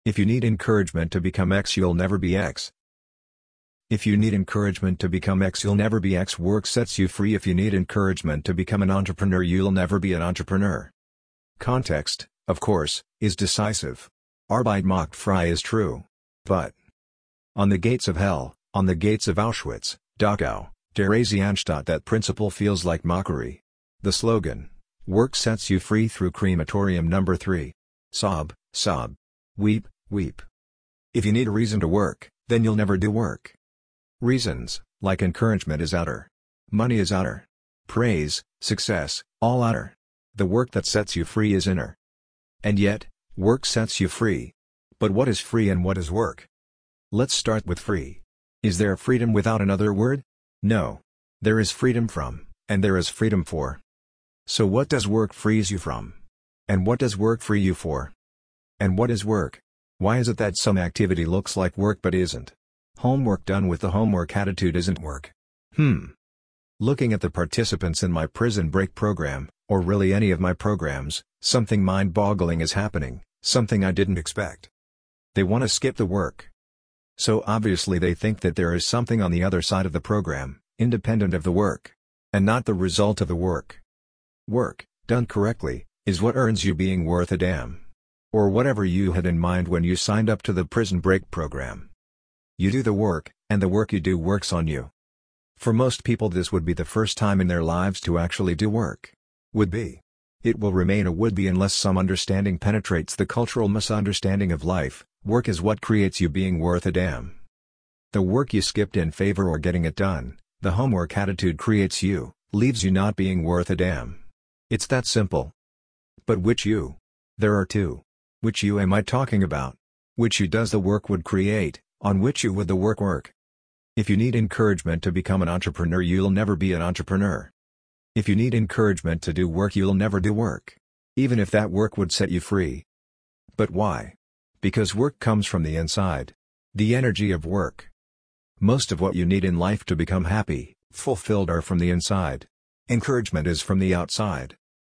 If you need encouragement to become X, you'll never be X. If you need encouragement to become X, you'll never be X. Work sets you free. If you need encouragement to become an entrepreneur, you'll never be an entrepreneur. Context, of course, is decisive. Arbeit macht frei is true. But on the gates of hell, on the gates of Auschwitz, Dachau, Theresienstadt, that principle feels like mockery. The slogan, work sets you free, through crematorium number 3. Sob, sob. Weep, weep. If you need a reason to work, then you'll never do work. Reasons, like encouragement, is outer. Money is outer. Praise, success, all outer. The work that sets you free is inner. And yet, work sets you free. But what is free and what is work? Let's start with free. Is there freedom without another word? No. There is freedom from, and there is freedom for. So what does work frees you from? And what does work free you for? And what is work? Why is it that some activity looks like work but isn't? Homework done with the homework attitude isn't work. Looking at the participants in my prison break program, or really any of my programs, something mind-boggling is happening, something I didn't expect. They want to skip the work. So obviously they think that there is something on the other side of the program, independent of the work, and not the result of the work. Work, done correctly, is what earns you being worth a damn. Or whatever you had in mind when you signed up to the prison break program. You do the work, and the work you do works on you. For most people, this would be the first time in their lives to actually do work. Would be. It will remain a would be unless some understanding penetrates the cultural misunderstanding of life. Work is what creates you being worth a damn. The work you skipped in favor or getting it done, the homework attitude creates you, leaves you not being worth a damn. It's that simple. But which you? There are two. Which you am I talking about? Which you does the work would create, on which you would the work work? If you need encouragement to become an entrepreneur, you'll never be an entrepreneur. If you need encouragement to do work, you'll never do work. Even if that work would set you free. But why? Because work comes from the inside. The energy of work. Most of what you need in life to become happy, fulfilled, are from the inside. Encouragement is from the outside.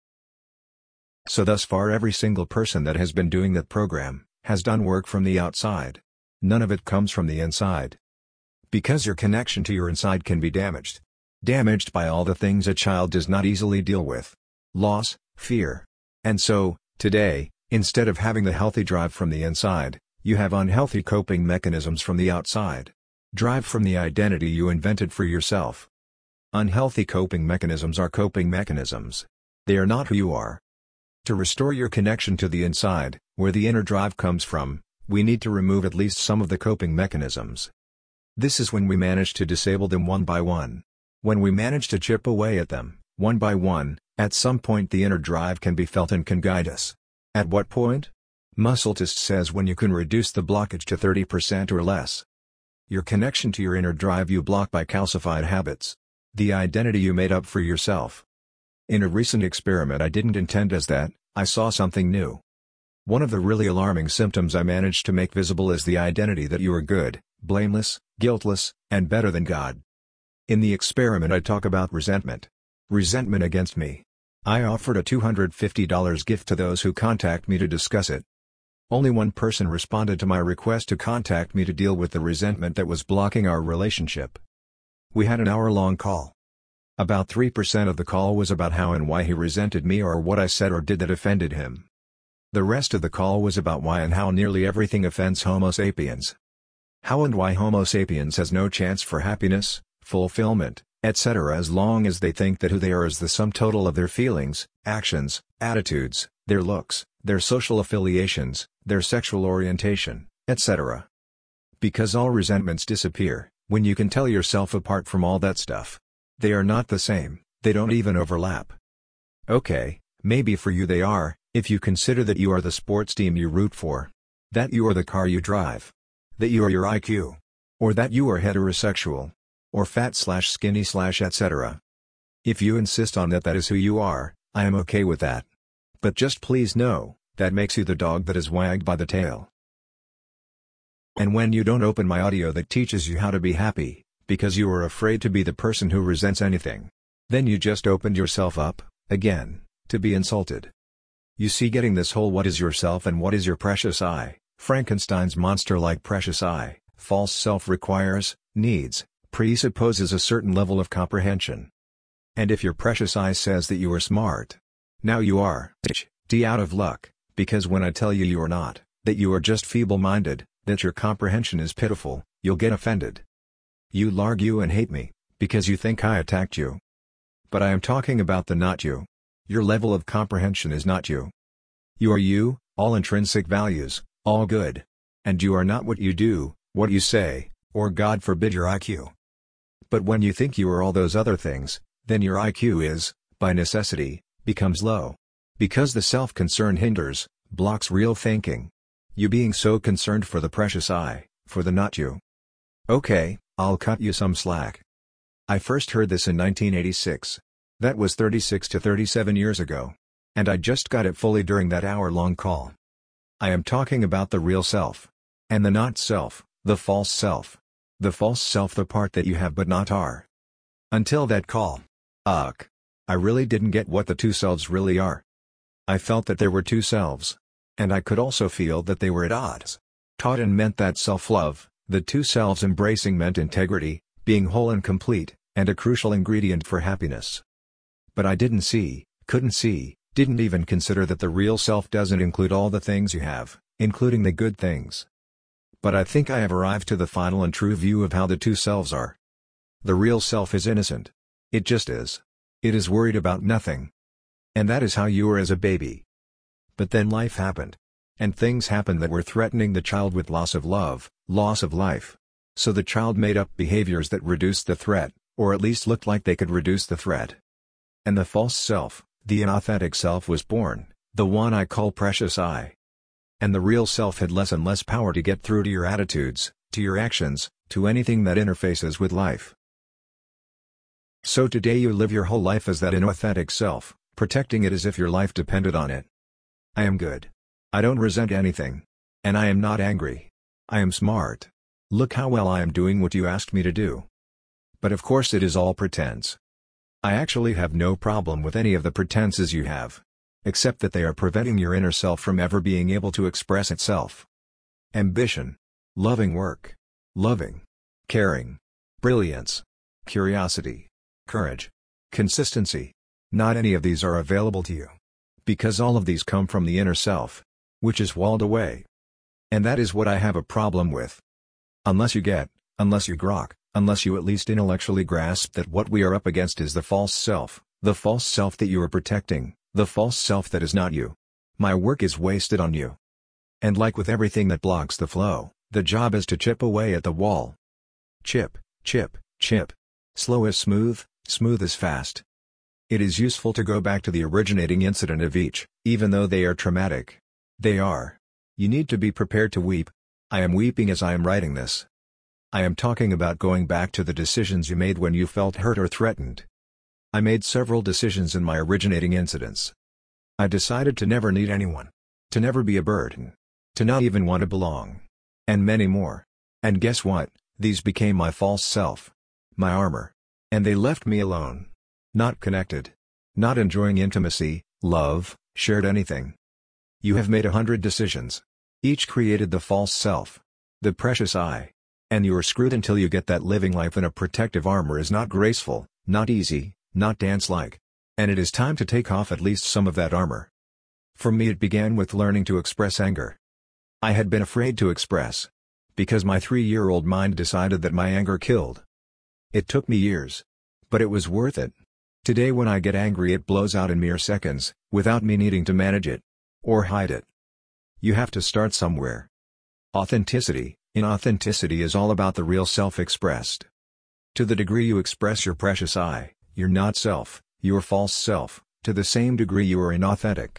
So thus far, every single person that has been doing that program, has done work from the outside. None of it comes from the inside. Because your connection to your inside can be damaged. Damaged by all the things a child does not easily deal with. Loss, fear. And so, today, instead of having the healthy drive from the inside, you have unhealthy coping mechanisms from the outside. Drive from the identity you invented for yourself. Unhealthy coping mechanisms are coping mechanisms. They are not who you are. To restore your connection to the inside, where the inner drive comes from, we need to remove at least some of the coping mechanisms. This is when we manage to disable them one by one. When we manage to chip away at them, one by one, at some point the inner drive can be felt and can guide us. At what point? Muscletist says when you can reduce the blockage to 30% or less. Your connection to your inner drive you block by calcified habits. The identity you made up for yourself. In a recent experiment I didn't intend as that, I saw something new. One of the really alarming symptoms I managed to make visible is the identity that you are good, blameless, guiltless, and better than God. In the experiment I talk about resentment. Resentment against me. I offered a $250 gift to those who contact me to discuss it. Only one person responded to my request to contact me to deal with the resentment that was blocking our relationship. We had an hour-long call. About 3% of the call was about how and why he resented me or what I said or did that offended him. The rest of the call was about why and how nearly everything offends Homo sapiens. How and why Homo sapiens has no chance for happiness, fulfillment, etc. as long as they think that who they are is the sum total of their feelings, actions, attitudes, their looks, their social affiliations, their sexual orientation, etc. Because all resentments disappear when you can tell yourself apart from all that stuff. They are not the same, they don't even overlap. Okay, maybe for you they are, if you consider that you are the sports team you root for. That you are the car you drive. That you are your IQ. Or that you are heterosexual. Or fat/skinny/ etc. If you insist on that is who you are, I am okay with that. But just please know, that makes you the dog that is wagged by the tail. And when you don't open my audio that teaches you how to be happy, because you are afraid to be the person who resents anything, then you just opened yourself up, again, to be insulted. You see, getting this whole what is yourself and what is your precious I, Frankenstein's monster-like precious I, false self requires, needs, presupposes a certain level of comprehension. And if your precious I says that you are smart, now you are out of luck, because when I tell you you are not, that you are just feeble-minded, that your comprehension is pitiful, you'll get offended. You'll argue and hate me, because you think I attacked you. But I am talking about the not you. Your level of comprehension is not you. You are you, all intrinsic values, all good. And you are not what you do, what you say, or God forbid your IQ. But when you think you are all those other things, then your IQ is, by necessity, becomes low. Because the self-concern hinders, blocks real thinking. You being so concerned for the precious I, for the not you. Okay, I'll cut you some slack. I first heard this in 1986. That was 36 to 37 years ago. And I just got it fully during that hour-long call. I am talking about the real self. And the not self, the false self. The false self, the part that you have but not are. Until that call. I really didn't get what the two selves really are. I felt that there were two selves. And I could also feel that they were at odds. Taught meant that self-love, the two selves embracing meant integrity, being whole and complete, and a crucial ingredient for happiness. But I couldn't see, didn't even consider that the real self doesn't include all the things you have, including the good things. But I think I have arrived to the final and true view of how the two selves are. The real self is innocent. It just is. It is worried about nothing. And that is how you were as a baby. But then life happened. And things happened that were threatening the child with loss of love, loss of life. So the child made up behaviors that reduced the threat, or at least looked like they could reduce the threat. And the false self, the inauthentic self was born, the one I call precious I. And the real self had less and less power to get through to your attitudes, to your actions, to anything that interfaces with life. So today you live your whole life as that inauthentic self, protecting it as if your life depended on it. I am good. I don't resent anything. And I am not angry. I am smart. Look how well I am doing what you asked me to do. But of course it is all pretense. I actually have no problem with any of the pretenses you have. Except that they are preventing your inner self from ever being able to express itself. Ambition. Loving work. Loving. Caring. Brilliance. Curiosity. Courage. Consistency. Not any of these are available to you. Because all of these come from the inner self. Which is walled away. And that is what I have a problem with. Unless you grok, unless you at least intellectually grasp that what we are up against is the false self that you are protecting, the false self that is not you. My work is wasted on you. And like with everything that blocks the flow, the job is to chip away at the wall. Chip, chip, chip. Slow is smooth, smooth is fast. It is useful to go back to the originating incident of each, even though they are traumatic. They are. You need to be prepared to weep. I am weeping as I am writing this. I am talking about going back to the decisions you made when you felt hurt or threatened. I made several decisions in my originating incidents. I decided to never need anyone. To never be a burden. To not even want to belong. And many more. And guess what? These became my false self. My armor. And they left me alone. Not connected. Not enjoying intimacy, love, shared anything. You have made 100 decisions. Each created the false self. The precious I. And you are screwed until you get that living life in a protective armor is not graceful, not easy, not dance-like. And it is time to take off at least some of that armor. For me it began with learning to express anger. I had been afraid to express. Because my 3-year-old mind decided that my anger killed. It took me years. But it was worth it. Today when I get angry it blows out in mere seconds, without me needing to manage it. Or hide it. You have to start somewhere. Authenticity. Inauthenticity is all about the real self expressed. To the degree you express your precious I, your not self, your false self, to the same degree you are inauthentic.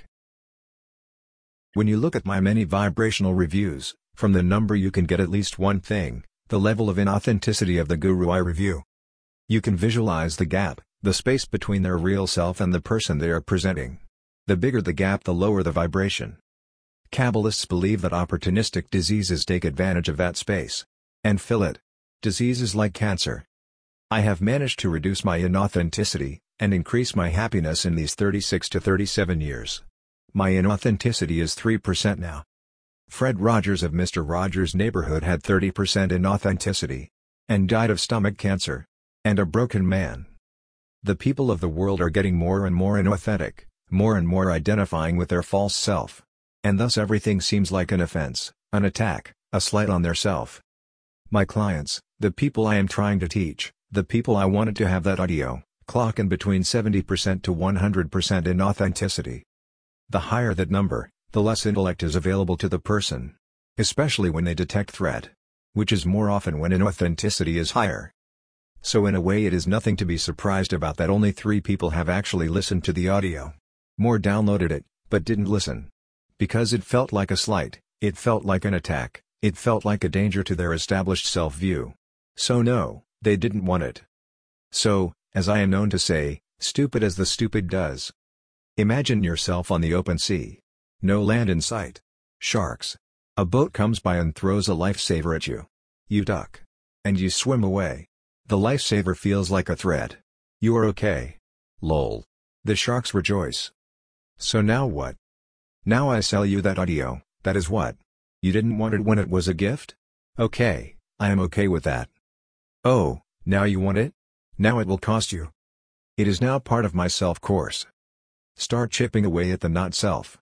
When you look at my many vibrational reviews, from the number you can get at least one thing, the level of inauthenticity of the Guru I review. You can visualize the gap, the space between their real self and the person they are presenting. The bigger the gap, the lower the vibration. Kabbalists believe that opportunistic diseases take advantage of that space and fill it. Diseases like cancer. I have managed to reduce my inauthenticity and increase my happiness in these 36 to 37 years. My inauthenticity is 3% now. Fred Rogers of Mr. Rogers' Neighborhood had 30% inauthenticity. And died of stomach cancer. And a broken man. The people of the world are getting more and more inauthentic, more and more identifying with their false self. And thus everything seems like an offense, an attack, a slight on their self. My clients, the people I am trying to teach, the people I wanted to have that audio, clock in between 70% to 100% inauthenticity. The higher that number, the less intellect is available to the person. Especially when they detect threat. Which is more often when inauthenticity is higher. So in a way it is nothing to be surprised about that only 3 people have actually listened to the audio. More downloaded it, but didn't listen. Because it felt like a slight, it felt like an attack, it felt like a danger to their established self-view. So no, they didn't want it. So, as I am known to say, stupid as the stupid does. Imagine yourself on the open sea. No land in sight. Sharks. A boat comes by and throws a lifesaver at you. You duck. And you swim away. The lifesaver feels like a threat. You are okay. Lol. The sharks rejoice. So now what? Now I sell you that audio, that is what? You didn't want it when it was a gift? Okay, I am okay with that. Oh, now you want it? Now it will cost you. It is now part of my self course. Start chipping away at the not self.